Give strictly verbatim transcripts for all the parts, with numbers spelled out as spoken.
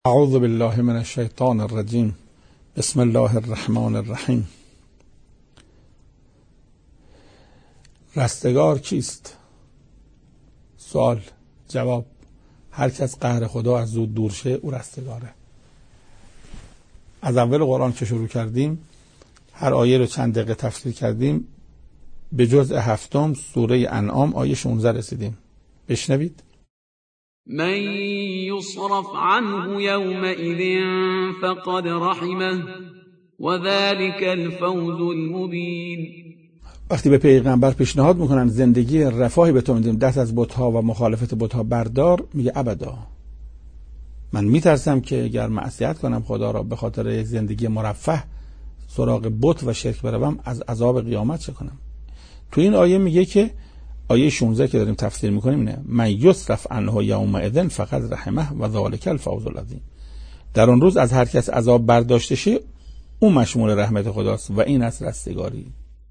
اعوذ بالله من الشیطان الرجیم. بسم الله الرحمن الرحیم. رستگار کیست؟ سوال جواب: هر کس قهر خدا از زود دور شه او رستگاره. از اول قرآن که شروع کردیم هر آیه رو چند دقیقه تفسیر کردیم. به جزء هفتم سوره انعام آیه شانزده رسیدیم. بشنوید. من يصرف عنه يومئذ فقد رحمه وذلك الفوز المبين. وقتی به پیغمبر پیشنهاد میکنن زندگی رفاهی به تو میدیم، دست از بت‌ها و مخالفت بت‌ها بردار، میگه ابدا. من میترسم که اگر معصیت کنم خدا را به خاطر یک زندگی مرفه سراغ بت و شرک بروم، از عذاب قیامت چه کنم. تو این آیه میگه که آیه شانزده که داریم تفسیر میکنیم اینه: من یصرف عنه یومئذ فقد رحمه و ذلک الفوز العظیم. در اون روز از هر کس عذاب برداشته شه اون مشمول رحمت خداست و این است رستگاری.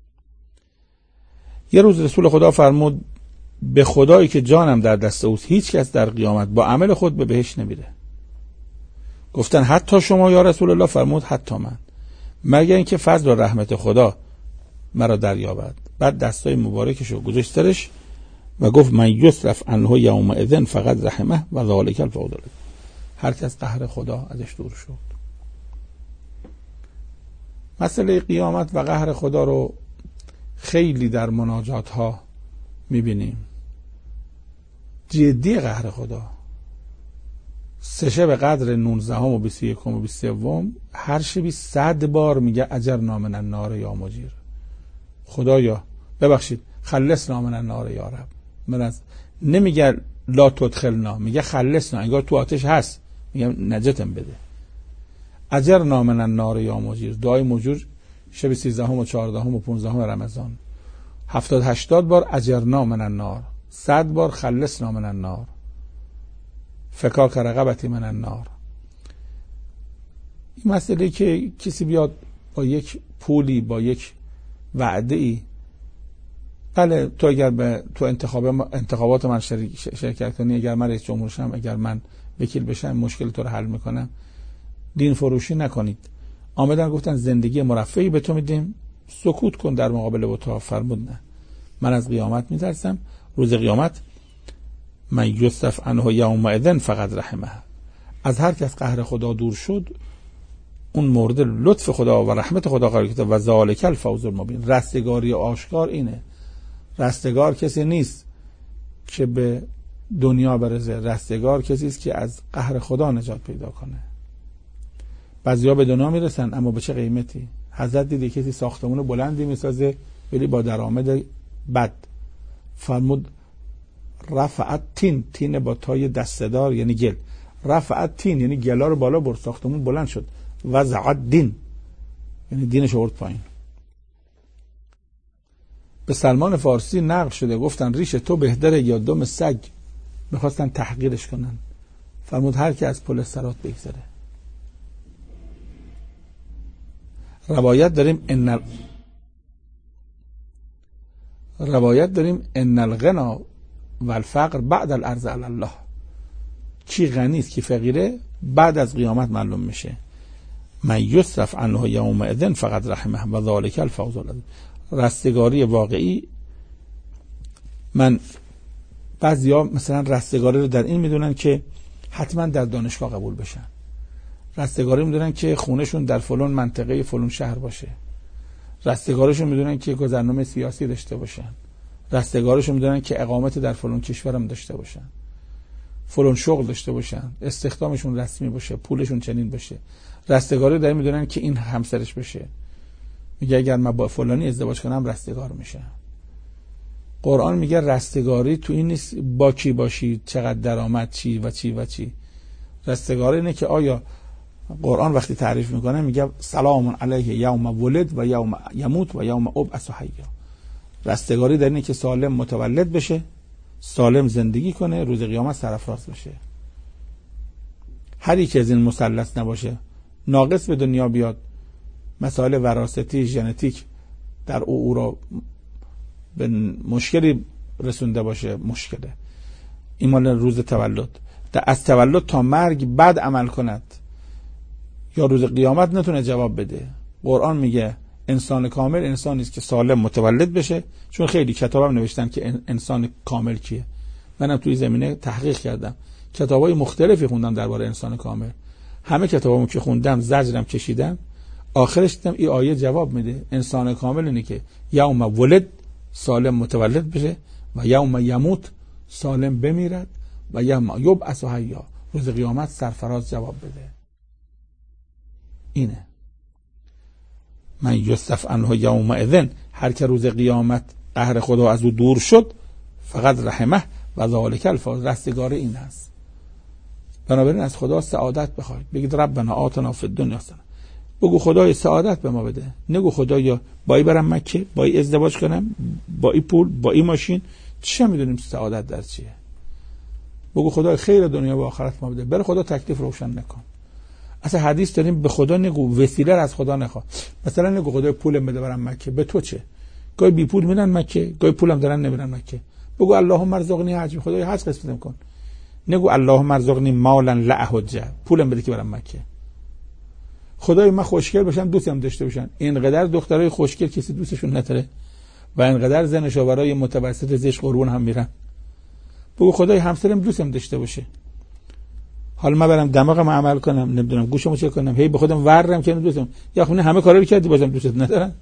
یه روز رسول خدا فرمود به خدایی که جانم در دست اوست هیچ کس در قیامت با عمل خود به بهشت نمیره. گفتن حتی شما یا رسول الله؟ فرمود حتی من، مگر اینکه فضل و رحمت خدا مرا دریابد. بعد دستای مبارکشو گذاشت سرش و گفت من یصرف عنه یومئذ فقد رحمه و ذلک الفوز العظیم. هر کس قهر خدا ازش دور شد. مسئله قیامت و قهر خدا رو خیلی در مناجات ها میبینیم. جدی قهر خدا. سه شب قدر نوزدهم و بیست و یکم و بیست و سوم هر شبی صد بار میگه اجرنا من النار یا مجیر. خدایا ببخشید، خلصنا من النار یا رب. من از نمیگه لا تدخلنا، میگه خلصنا، انگار تو آتش هست، میگه نجاتم بده. اجرنا من النار یا مجیر. دعای مجور شب سیزدهم و چهاردهم و پانزدهم رمضان هفتاد هشتاد بار اجرنا من النار، صد بار خلصنا من النار، فکاک رقبتی من النار. این مسئله که کسی بیاد با یک پولی، با یک وعده ای، بله تو اگر به تو انتخاب انتخابات من شرکت کنی، اگر من رئیس جمهور شم، اگر من وکیل بشم، مشکل تو رو حل میکنم، دین فروشی نکنید. آمدن گفتن زندگی مرفهی به تو میدیم، سکوت کن در مقابل بت‌ها. فرمود نه، من از قیامت میترسم. روز قیامت من یصرف عنه یومئذ فقد رحمه. از هر کس قهر خدا دور شد اون مورد لطف خدا و رحمت خدا قرار گرفته و ذلک الفوز المبین. رستگاری آشکار اینه. رستگار کسی نیست که به دنیا برسه، رستگار کسی است که از قهر خدا نجات پیدا کنه. بعضیا به دنیا میرسن اما به چه قیمتی؟ حضرت دیدی کسی ساختمون بلندی میسازه ولی با درآمد بد. فرمود رفعت تین، تین با تای دسته‌دار یعنی گل، رفعت تین یعنی گلا رو بالا برد، ساختمون بلند شد. و زعد دین یعنی دینش آورد پایین. به سلمان فارسی نقل شده، گفتن ریش تو بهتره یا دم سگ، میخواستن تحقیرش کنن. فرمود هر کی از پل صراط بگذره. روایت داریم ان ال... روایت داریم ان الغنا والفقر بعد الارض علی الله. کی غنی است کی فقیره بعد از قیامت معلوم میشه. من یصرف عنه یومئذ فقد رحمه و ذلک الفوز العظیم. رستگاری واقعی، من بعضیا مثلا رستگاری رو در این میدونن که حتما در دانشگاه قبول بشن، رستگاری میدونن که خونهشون در فلان منطقه فلان شهر باشه، رستگاریشون میدونن که گذرنامه سیاسی داشته باشن، رستگاریشون میدونن که اقامت در فلان کشورم داشته باشن، فلان شغل داشته باشن، استخدامشون رسمی باشه، پولشون چنین باشه. رستگاری در میدونن که این همسرش بشه. میگه اگر من با فلانی ازدواج کنم رستگار میشه. قرآن میگه رستگاری تو این نیست با کی باشی، چقدر درآمد، چی و چی و چی. رستگاری اینه که آیا قرآن وقتی تعریف میکنه میگه سلام علیه یوم ولد و یوم یموت و یوم ابعث حیا. رستگاری در اینه که سالم متولد بشه، سالم زندگی کنه، روز قیامت سرفراز بشه. هر یک از این مثلث نباشه، ناقص به دنیا بیاد، مسائل وراثتی ژنتیک در او او را به مشکلی رسونده باشه، مشکله. این مال روز تولد. از تولد تا مرگ بد عمل کند یا روز قیامت نتونه جواب بده. قرآن میگه انسان کامل انسانی است که سالم متولد بشه، چون خیلی کتابم نوشتن که انسان کامل کیه. منم توی زمینه تحقیق کردم، کتابای مختلفی خوندم درباره انسان کامل. همه کتابامو که خوندم زجرم کشیدم، آخرش دیدم این آیه جواب میده. انسان کامل اینه که یوم ولد سالم متولد بشه و یوم یموت سالم بمیرد و یوم یبعث حیا روز قیامت سرفراز جواب بده. اینه من یصرف عنه یومئذ، هر که روز قیامت قهر خدا از او دور شد، فقط رحمه و ذالک الفوز، رستگار این است. بنابراین از خدا سعادت بخواید، بگید ربنا آتنا فی الدنیا حسنه، بگو خدای سعادت به ما بده. نگو خدایا با این برم مکه، با این ازدواج کنم، با این پول، با این ماشین، چه میدونیم سعادت در چیه. بگو خدای خیر دنیا و آخرت ما بده. بر خدا تکلیف روشن نکن. اصلا حدیث داریم به خدا نگو، وسیله از خدا نخوا. مثلا نگو خدای پولم بده برم مکه، به تو چه؟ گاهی بی پول میرن مکه، گاهی پولم دارن نمیرن مکه. بگو اللهم ارزقنی حج، خدای حج قسمتم کن. نگو اللهم ارزقنی مالا لا حج، پولم بده که برم مکه. خدای من خوشگل باشم، دوستم داشته باشن. اینقدر دخترای خوشگل کسی دوستشون نداره و اینقدر زن شاورای متوسط زشت قربون هم میرن. بگو خدای همسرم دوستم داشته باشه. حالا من برم دماغم عمل کنم، نمیدونم گوشمو چک کنم، هی به خودم ورم که دوستم، یا خونه همه کارا رو کردی بازم دوستت ندارن.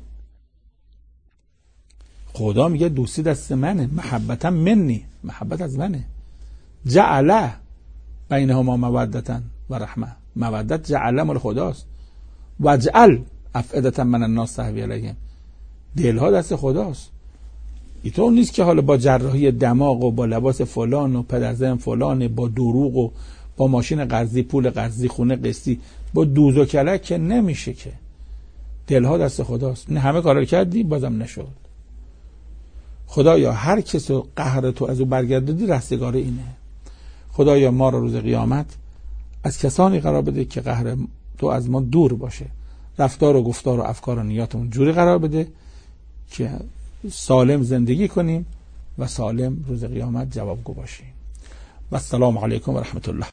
خدا میگه دوستی دست منه، محبتم منی، محبت از منه. جعل بینهما مودتا و رحمه، مودت جعل مال خداست. وجعل افئدة من الناس تهوی الیهم، دلها دست خداست. اینطور نیست که حالا با جراحی دماغ و با لباس فلان و پدرزن فلان، با دروغ و با ماشین قرضی، پول قرضی، خونه قسطی، با دوز و کلک که نمیشه. که دلها دست خداست. نه همه کارا کردی بازم نشد. خدایا هر کس رو قهر تو از او برگردادی رستگار اینه. خدایا ما رو روز قیامت از کسانی قرار بده که قهر تو از ما دور باشه. رفتار و گفتار و افکار و نیاتمون جوری قرار بده که سالم زندگی کنیم و سالم روز قیامت جوابگو باشیم. و السلام علیکم و رحمت الله.